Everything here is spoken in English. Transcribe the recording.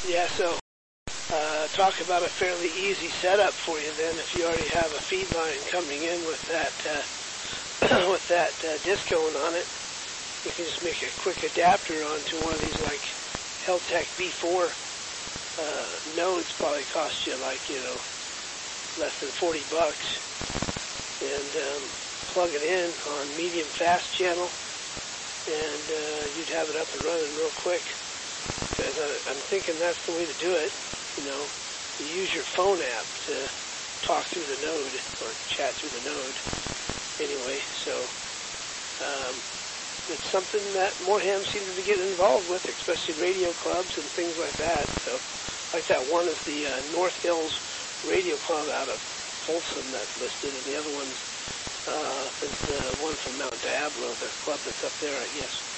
Yeah, so talk about a fairly easy setup for you then. If you already have a feed line coming in with that with that disc going on it, you can just make a quick adapter onto one of these like Heltec B4 nodes. Probably cost you like less than $40, and plug it in on medium fast channel, and you'd have it up and running real quick. Because I'm thinking that's the way to do it. You use your phone app to talk through the node or chat through the node. Anyway, so it's something that more hams seem to be getting involved with, especially radio clubs and things like that. So, like that one is the North Hills Radio Club out of Folsom that's listed, and the other one is the one from Mount Diablo, the club that's up there, I guess.